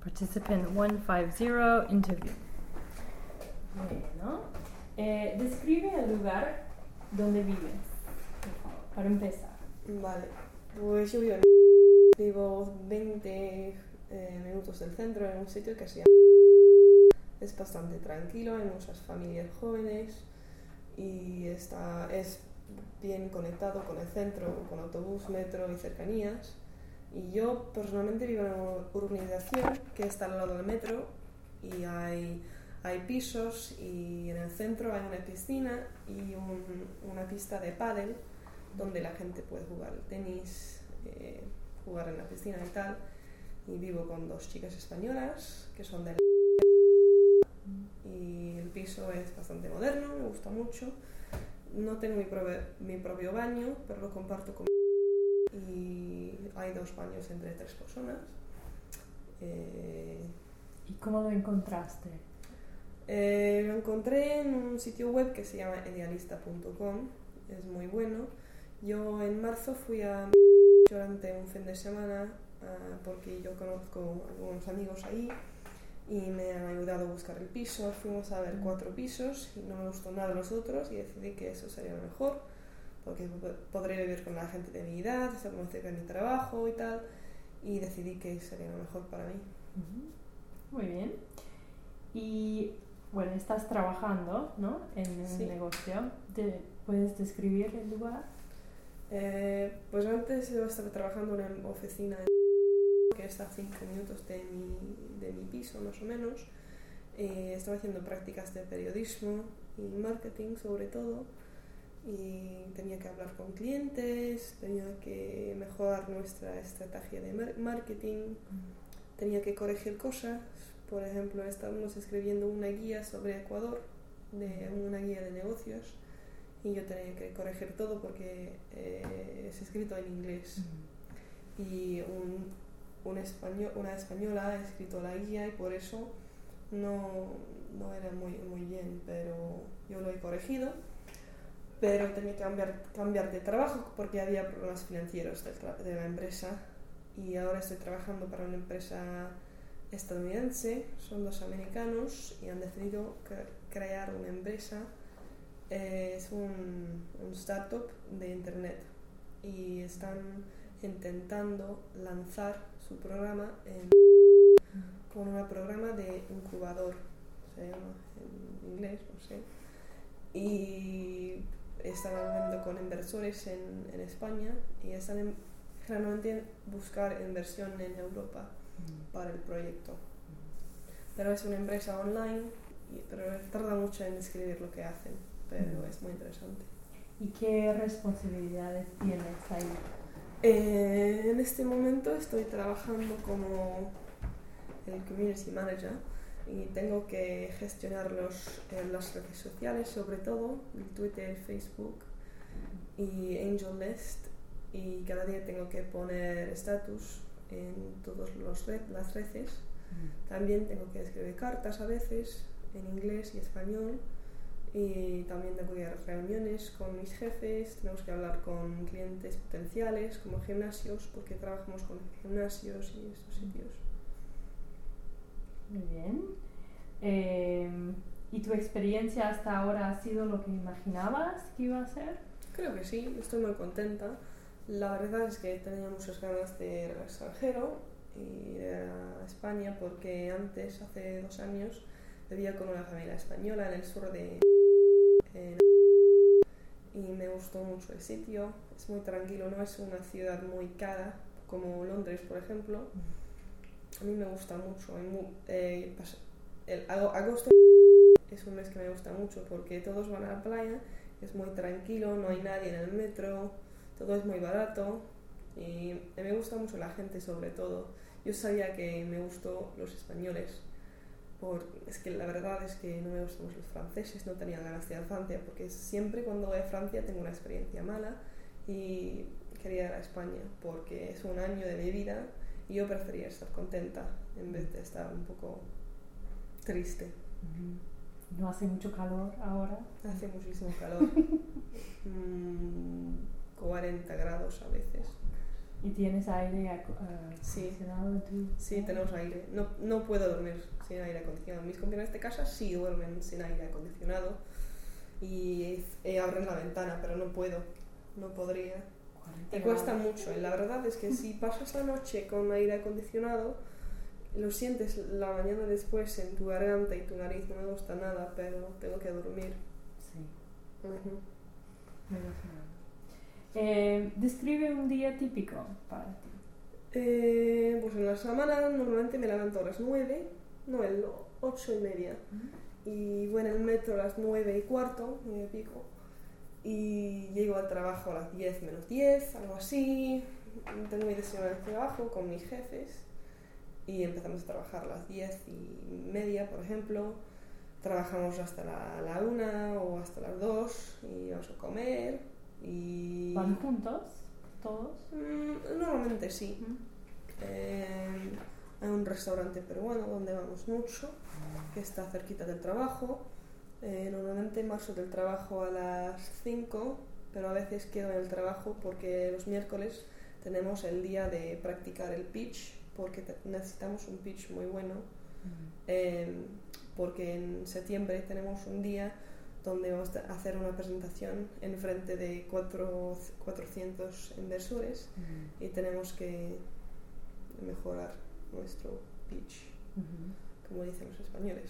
Participant 150 interview. Bueno, describe el lugar donde vives, por favor, para empezar. Vale, pues yo vivo 20 minutos del centro, en un sitio que se llama... Es bastante tranquilo, hay muchas familias jóvenes y es bien conectado con el centro, con autobús, metro y cercanías. Y yo personalmente vivo en una urbanización que está al lado del metro y hay pisos, y en el centro hay una piscina y una pista de pádel donde la gente puede jugar tenis, jugar en la piscina y tal. Y vivo con 2 chicas españolas que son de y el piso es bastante moderno, me gusta mucho. No tengo mi propio baño, pero lo comparto con y hay 2 baños entre 3 personas. ¿Y cómo lo encontraste? Lo encontré en un sitio web que se llama idealista.com, es muy bueno. Yo en marzo fui durante un fin de semana porque yo conozco algunos amigos ahí y me han ayudado a buscar el piso. Fuimos a ver 4 pisos y no me gustó nada de los otros y decidí que eso sería lo mejor, porque podré vivir con la gente de mi edad, estar muy cerca de mi trabajo y tal, y decidí que sería lo mejor para mí. Muy bien. Y bueno, estás trabajando, ¿no?, en un negocio. ¿Puedes describir el lugar? Pues antes yo estaba trabajando en una oficina que está a 5 minutos de mi piso, más o menos. Estaba haciendo prácticas de periodismo y marketing sobre todo, y tenía que hablar con clientes, tenía que mejorar nuestra estrategia de marketing, tenía que corregir cosas. Por ejemplo, estábamos escribiendo una guía sobre Ecuador, una guía de negocios, y yo tenía que corregir todo porque es escrito en inglés. Y una española ha escrito la guía y por eso no era muy bien, pero yo lo he corregido. Pero tenía que cambiar de trabajo porque había problemas financieros de la empresa, y ahora estoy trabajando para una empresa estadounidense. Son 2 americanos y han decidido crear una empresa. Es un startup de internet y están intentando lanzar su programa con un programa de incubador, se llama en inglés, no sé. Y están hablando con inversores en España y están generalmente buscar inversión en Europa para el proyecto. Pero es una empresa online, pero tarda mucho en describir lo que hacen, pero es muy interesante. ¿Y qué responsabilidades tienes ahí? En este momento estoy trabajando como el community manager y tengo que gestionar las redes sociales, sobre todo el Twitter, Facebook y AngelList, y cada día tengo que poner status en todas las redes. También tengo que escribir cartas a veces en inglés y español, y también tengo que ir a reuniones con mis jefes. Tenemos que hablar con clientes potenciales como gimnasios, porque trabajamos con gimnasios y estos sitios. Muy bien. ¿Y tu experiencia hasta ahora ha sido lo que imaginabas que iba a ser? Creo que sí, estoy muy contenta. La verdad es que tenía muchas ganas de ir al extranjero y ir a España, porque antes, hace 2 años, vivía con una familia española en el sur y me gustó mucho el sitio. Es muy tranquilo, no es una ciudad muy cara como Londres, por ejemplo. A mí me gusta mucho. Agosto es un mes que me gusta mucho porque todos van a la playa, es muy tranquilo, no hay nadie en el metro, todo es muy barato y me gusta mucho la gente, sobre todo. Yo sabía que me gustó los españoles, es que la verdad es que no me gustan mucho los franceses, no tenía ganas de ir a Francia porque siempre cuando voy a Francia tengo una experiencia mala, y quería ir a España porque es un año de mi vida y yo prefería estar contenta en vez de estar un poco triste. ¿No hace mucho calor ahora? Hace muchísimo calor. 40 grados a veces. ¿Y tienes aire Sí. acondicionado en tu...? Sí, tenemos aire. No puedo dormir sin aire acondicionado. Mis compañeros de casa sí duermen sin aire acondicionado y abren la ventana, pero no puedo, no podría. Y cuesta mucho. Y la verdad es que si pasas la noche con aire acondicionado, lo sientes la mañana después en tu garganta y tu nariz. No me gusta nada, pero tengo que dormir. Sí. Uh-huh. Me imagino. Describe un día típico para ti. Pues en la semana normalmente me levanto a las 9, no, 8:30. Y voy en el metro a las 9:15, 9:15. Y llego al trabajo a las 10 menos 10, algo así. Tengo mi desayuno de trabajo con mis jefes y empezamos a trabajar a las 10:30, por ejemplo. Trabajamos hasta la 1 o hasta las 2 y vamos a comer. Y... ¿Van juntos todos? Normalmente sí. Hay un restaurante peruano donde vamos mucho, que está cerquita del trabajo. Normalmente marcho del trabajo a las 5, pero a veces quedo en el trabajo porque los miércoles tenemos el día de practicar el pitch, porque necesitamos un pitch muy bueno. Porque en septiembre tenemos un día donde vamos a hacer una presentación en frente de 400 inversores y tenemos que mejorar nuestro pitch, como dicen los españoles.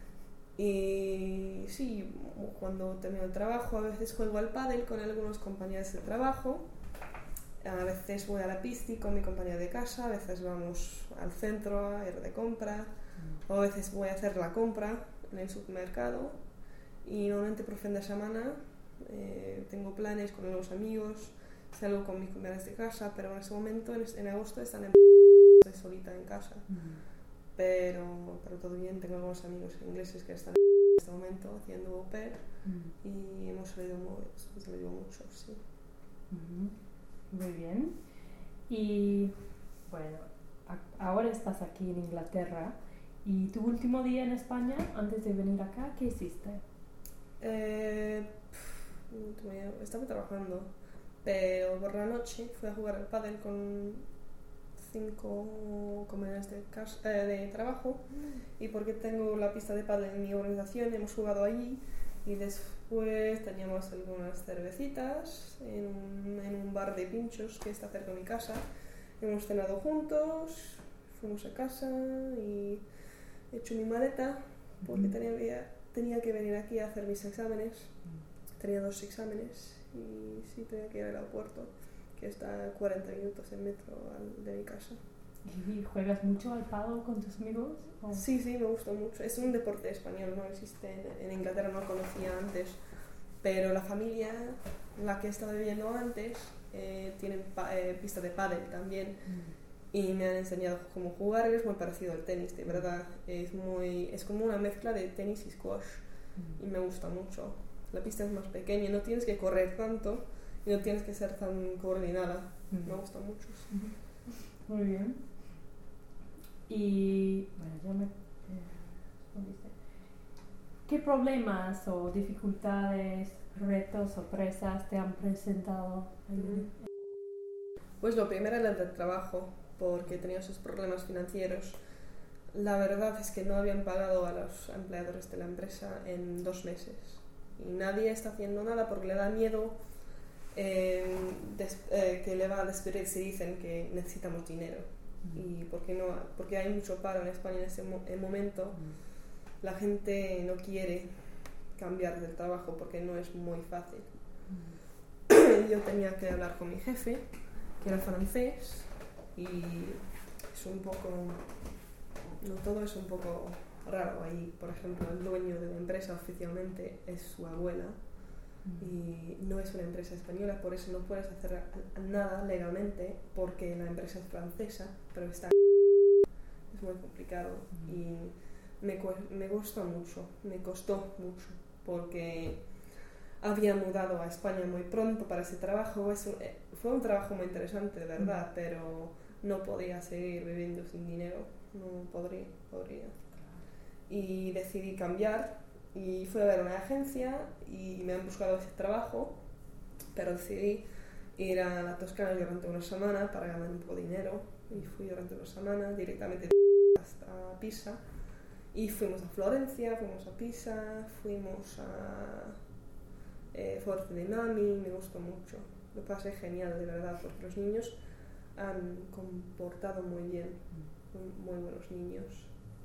Y sí, cuando termino el trabajo a veces juego al pádel con algunos compañeros de trabajo, a veces voy a la piscina con mi compañera de casa, a veces vamos al centro a ir de compra, o a veces voy a hacer la compra en el supermercado. Y normalmente por fin de semana tengo planes con algunos amigos, salgo con mis compañeras de casa, pero en ese momento, en agosto, están estoy solita en casa. Pero todo bien, tengo algunos amigos ingleses que están en este momento haciendo au pair y hemos salido mucho, sí. Muy bien. Y bueno, ahora estás aquí en Inglaterra. ¿Y tu último día en España, antes de venir acá, qué hiciste? Estaba trabajando, pero por la noche fui a jugar al pádel con 5 compañeros de trabajo y porque tengo la pista de pádel en mi organización hemos jugado allí y después teníamos algunas cervecitas en un bar de pinchos que está cerca de mi casa. Hemos cenado juntos, fuimos a casa y he hecho mi maleta porque tenía que venir aquí a hacer mis exámenes. Tenía 2 exámenes y sí tenía que ir al aeropuerto, que está a 40 minutos en metro de mi casa. ¿Y juegas mucho al pádel con tus amigos? ¿O? Sí, me gusta mucho. Es un deporte español, no existe en Inglaterra, no lo conocía antes, pero la familia, la que estaba viviendo antes, tienen pista de pádel también. Y me han enseñado cómo jugar. Es muy parecido al tenis, de verdad. Es como una mezcla de tenis y squash y me gusta mucho. La pista es más pequeña, no tienes que correr tanto y no tienes que ser tan coordinada. Me gusta mucho. Muy bien. Y bueno, ya me respondiste. ¿Qué problemas o dificultades, retos, sorpresas te han presentado ahí? Pues lo primero era el del trabajo, porque tenía esos problemas financieros. La verdad es que no habían pagado a los empleadores de la empresa en 2 meses y nadie está haciendo nada porque le da miedo que le va a despedir si dicen que necesitamos dinero. Y porque hay mucho paro en España en ese momento, la gente no quiere cambiar de trabajo porque no es muy fácil. Yo tenía que hablar con mi jefe, que era francés, y es un poco... No todo es un poco raro ahí. Por ejemplo, el dueño de la empresa oficialmente es su abuela y no es una empresa española, por eso no puedes hacer nada legalmente porque la empresa es francesa, pero es muy complicado y me costó mucho porque había mudado a España muy pronto para ese trabajo. Fue un trabajo muy interesante, de verdad, pero no podía seguir viviendo sin dinero, no podría. Y decidí cambiar y fui a ver una agencia y me han buscado ese trabajo, pero decidí ir a la Toscana durante una semana para ganar un poco de dinero. Y fui durante una semana directamente hasta Pisa. Y fuimos a Florencia, fuimos a Pisa, fuimos a Forte dei Marmi, me gustó mucho. Lo pasé genial, de verdad, porque los niños han comportado muy bien, muy buenos niños.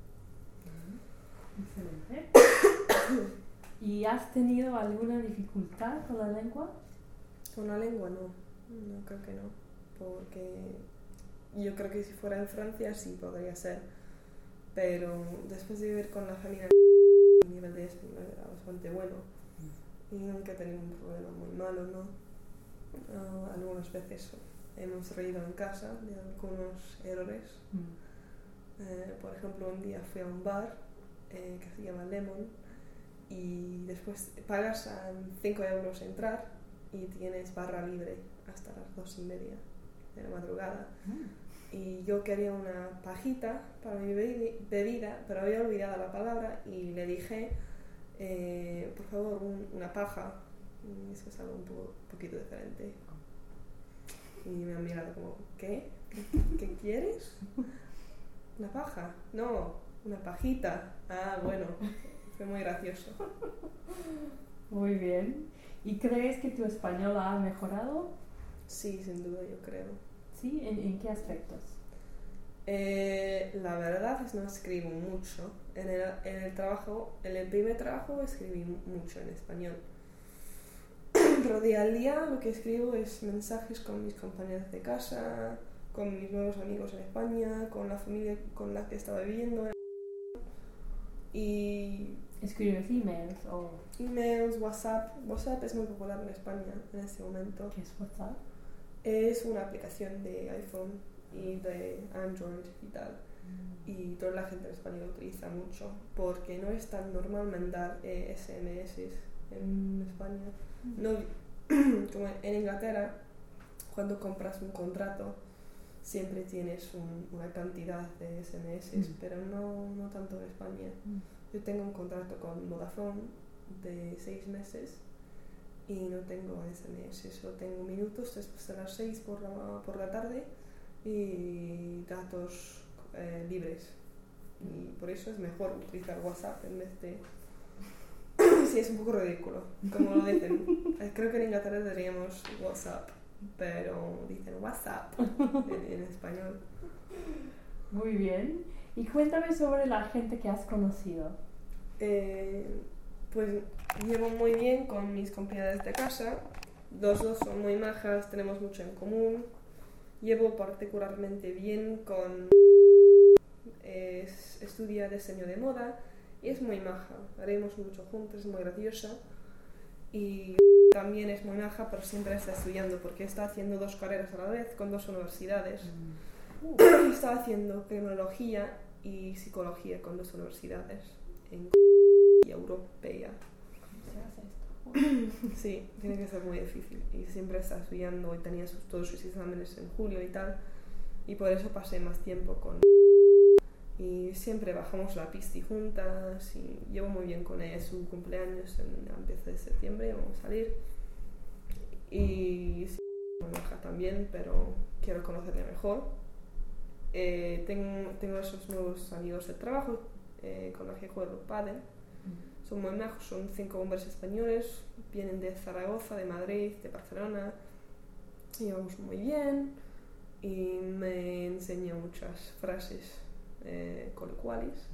Excelente. ¿Y has tenido alguna dificultad con la lengua? Con la lengua no, creo que no, porque yo creo que si fuera en Francia sí podría ser, pero después de vivir con la familia el nivel de español era bastante bueno y nunca he tenido un problema muy malo, ¿no? Algunas veces hemos reído en casa de algunos errores. Por ejemplo, un día fui a un bar que se llama Lemon y después pagas 5 euros entrar y tienes barra libre hasta las 2:30 de la madrugada. Y yo quería una pajita para mi bebida, pero había olvidado la palabra y le dije, por favor, una paja. Y eso es algo un poquito diferente. Y me han mirado como, ¿qué? ¿Qué quieres? ¿Una paja? No, una pajita. Ah, bueno, fue muy gracioso. Muy bien. ¿Y crees que tu español ha mejorado? Sí, sin duda, yo creo. ¿Sí? ¿En qué aspectos? La verdad es que no escribo mucho. En el primer trabajo escribí mucho en español. Pero día al día lo que escribo es mensajes con mis compañeros de casa, con mis nuevos amigos en España, con la familia con la que estaba viviendo. Y ¿Escribes emails o...? Emails, WhatsApp. WhatsApp es muy popular en España en este momento. ¿Qué es WhatsApp? Es una aplicación de iPhone y de Android y tal. Y toda la gente en España lo utiliza mucho porque no es tan normal mandar SMS en España. No, como en Inglaterra, cuando compras un contrato siempre tienes una cantidad de SMS, pero no tanto en España. Yo tengo un contrato con Vodafone de 6 meses y no tengo SMS, solo tengo minutos después de las 6 por la tarde y datos libres. Y por eso es mejor utilizar WhatsApp en vez de... Sí, es un poco ridículo, como lo dicen. Creo que en Inglaterra diríamos WhatsApp, pero dicen WhatsApp en español. Muy bien. Y cuéntame sobre la gente que has conocido. Pues llevo muy bien con mis compañeras de casa. Los dos son muy majas, tenemos mucho en común. Llevo particularmente bien con... estudia diseño de moda y es muy maja. Haremos mucho juntos, es muy graciosa. Y también es muy maja, pero siempre está estudiando porque está haciendo 2 carreras a la vez con 2 universidades. Está haciendo criminología y psicología con 2 universidades en y europea. ¿Cómo se hace esto? Sí, tiene que ser muy difícil y siempre está estudiando y tenía todos sus exámenes en julio y tal, y por eso pasé más tiempo con y siempre bajamos la pista juntas y llevo muy bien con ella. Su cumpleaños empieza de septiembre, vamos a salir y sí, me baja también, pero quiero conocerle mejor. Tengo esos nuevos amigos de trabajo con los que juego pádel. Son muy majos, son 5 hombres españoles, vienen de Zaragoza, de Madrid, de Barcelona, y vamos muy bien y me enseñan muchas frases coloquiales.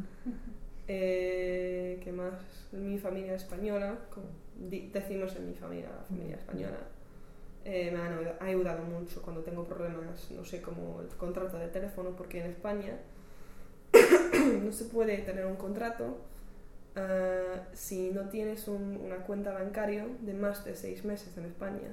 ¿Qué más? Mi familia española, como decimos en mi familia, la familia española, me han ayudado mucho cuando tengo problemas, no sé, como el contrato de teléfono, porque en España no se puede tener un contrato si no tienes una cuenta bancaria de más de 6 meses en España.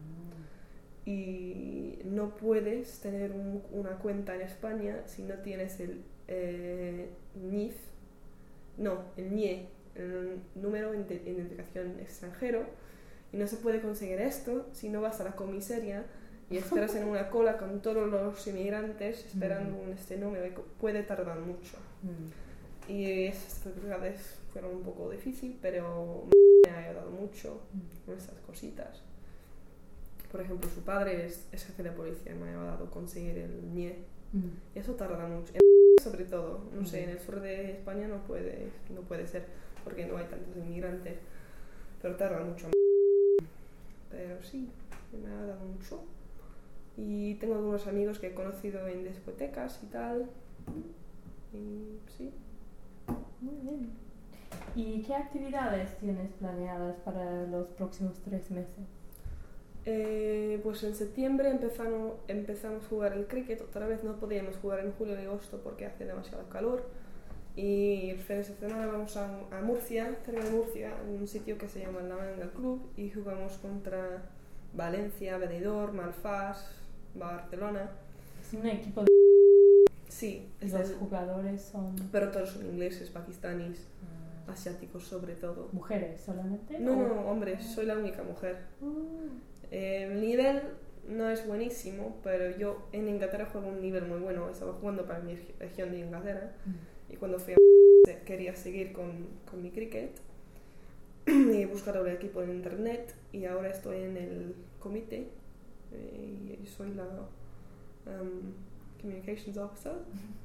Y no puedes tener una cuenta en España si no tienes el NIF, el NIE, el número de identificación extranjero, y no se puede conseguir esto si no vas a la comisaría y esperas en una cola con todos los inmigrantes esperando este número, y puede tardar mucho. Y esas actividades fueron un poco difíciles, pero me ha ayudado mucho con estas cositas. por ejemplo, su padre es jefe de policía y me ha dado conseguir el NIE. Y eso tarda mucho. Sobre todo, no sé, en el sur de España no puede ser porque no hay tantos inmigrantes, pero tarda mucho. Pero sí, me ha dado mucho. Y tengo algunos amigos que he conocido en discotecas y tal. Y sí. Muy bien. ¿Y qué actividades tienes planeadas para los próximos 3 meses? Pues en septiembre empezamos a jugar el cricket. Otra vez no podíamos jugar en julio y agosto porque hace demasiado calor. Y el fin de semana vamos a Murcia, cerca de Murcia, en un sitio que se llama La Manga Club, y jugamos contra Valencia, Benidorm, Alfás, Barcelona. Es un equipo de... Sí. Los jugadores son... Pero todos son ingleses, pakistaníes, asiáticos sobre todo. ¿Mujeres solamente? No, hombres, soy la única mujer. El nivel no es buenísimo, pero yo en Inglaterra juego un nivel muy bueno. Estaba jugando para mi región de Inglaterra y cuando fui a quería seguir con mi cricket y buscar un equipo en internet, y ahora estoy en el comité y soy la communications officer.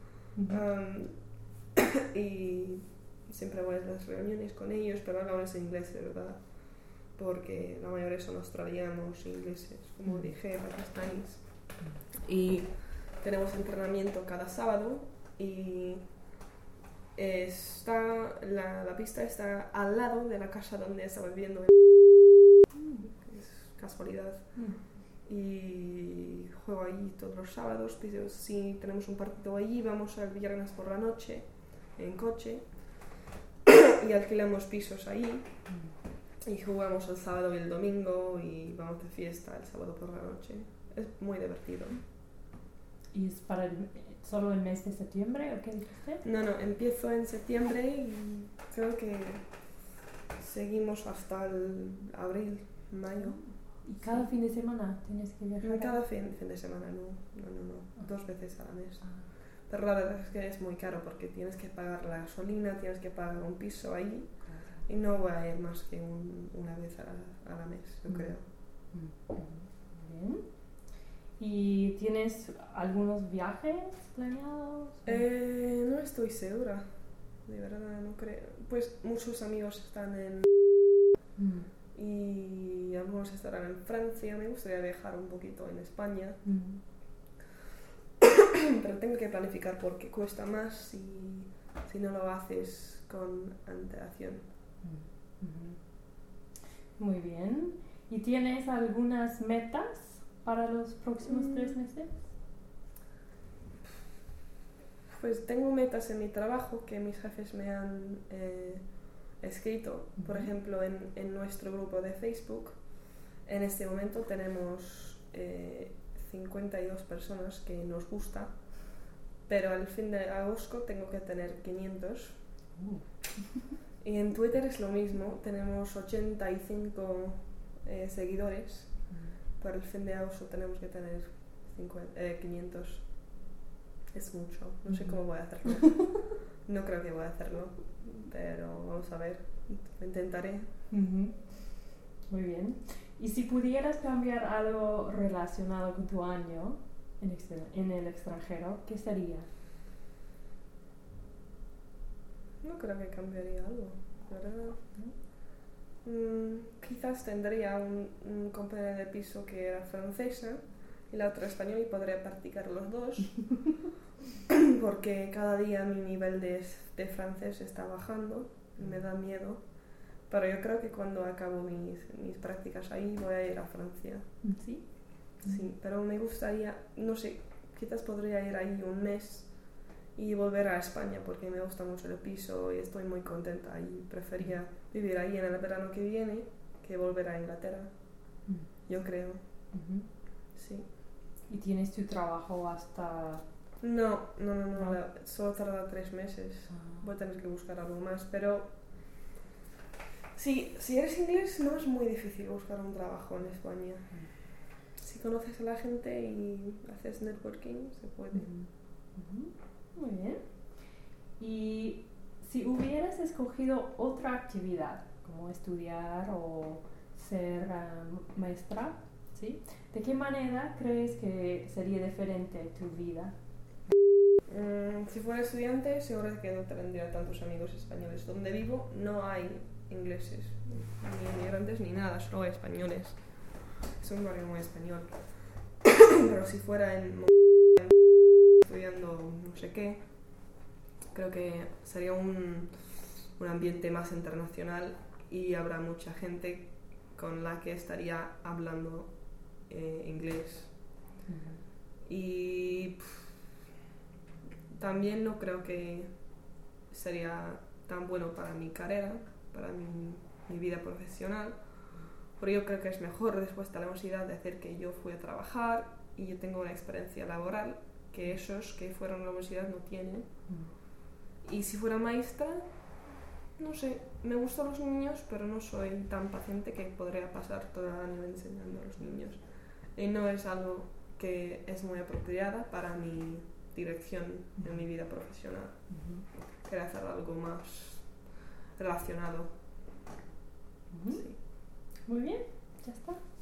Y siempre voy a las reuniones con ellos, pero hablamos en inglés, de verdad, porque la mayoría son australianos, ingleses, como dije, pakistaníes. Y tenemos entrenamiento cada sábado y la pista está al lado de la casa donde estaba viviendo. Es casualidad. Y juego allí todos los sábados. Pero si tenemos un partido allí, vamos el viernes por la noche en coche y alquilamos pisos allí y jugamos el sábado y el domingo y vamos de fiesta el sábado por la noche. Es muy divertido. ¿Y es para solo el mes de septiembre o qué dijiste? No, empiezo en septiembre y creo que seguimos hasta el abril, mayo. ¿Y cada fin de semana tienes que viajar? Cada fin de semana, no. 2 veces al mes. Pero la verdad es que es muy caro porque tienes que pagar la gasolina, tienes que pagar un piso ahí y no voy a ir más que una vez a la mes, yo creo. Bien. ¿Y tienes algunos viajes planeados? No estoy segura, de verdad no creo. Pues muchos amigos están en... y algunos estarán en Francia. Me gustaría viajar un poquito en España. Pero tengo que planificar porque cuesta más si no lo haces con antelación. Muy bien. ¿Y tienes algunas metas para los próximos 3 meses? Pues tengo metas en mi trabajo que mis jefes me han escrito. Por ejemplo, en nuestro grupo de Facebook, en este momento tenemos 52 personas que nos gusta, pero al fin de agosto tengo que tener 500. Y en Twitter es lo mismo, tenemos 85 seguidores, pero al fin de agosto tenemos que tener 500. Es mucho, no sé cómo voy a hacerlo. No creo que voy a hacerlo, pero vamos a ver, lo intentaré. Muy bien. ¿Y si pudieras cambiar algo relacionado con tu año en el extranjero, qué sería? No creo que cambiaría algo, ¿verdad? Quizás tendría un compañero de piso que era francesa y la otra española y podría practicar los dos. Porque cada día mi nivel de francés está bajando y me da miedo. Pero yo creo que cuando acabo mis prácticas ahí voy a ir a Francia. ¿Sí? Sí, pero me gustaría, no sé, quizás podría ir ahí un mes y volver a España porque me gusta mucho el piso y estoy muy contenta y prefería vivir ahí en el verano que viene que volver a Inglaterra. Yo creo. Sí. ¿Y tienes tu trabajo hasta...? No. Solo tarda 3 meses. Voy a tener que buscar algo más, pero sí, si eres inglés no es muy difícil buscar un trabajo en España. Si conoces a la gente y haces networking, se puede. Muy bien. Y si hubieras escogido otra actividad, como estudiar o ser maestra, ¿Sí? ¿De qué manera crees que sería diferente tu vida? Si fuera estudiante, seguro que no tendría tantos amigos españoles. Donde vivo no hay ingleses, ni inmigrantes ni nada, solo hay españoles. Es un barrio muy español. Pero si fuera estudiando no sé qué, creo que sería un ambiente más internacional y habrá mucha gente con la que estaría hablando inglés. Y también no creo que sería tan bueno para mi carrera, para mi vida profesional, porque yo creo que es mejor después de la universidad decir que yo fui a trabajar y yo tengo una experiencia laboral que esos que fueron a la universidad no tienen. Y si fuera maestra, no sé, me gustan los niños, pero no soy tan paciente que podría pasar todo el año enseñando a los niños. Y no es algo que es muy apropiada para mi dirección en mi vida profesional. Quería hacer algo más relacionado. Sí. Muy bien, ya está.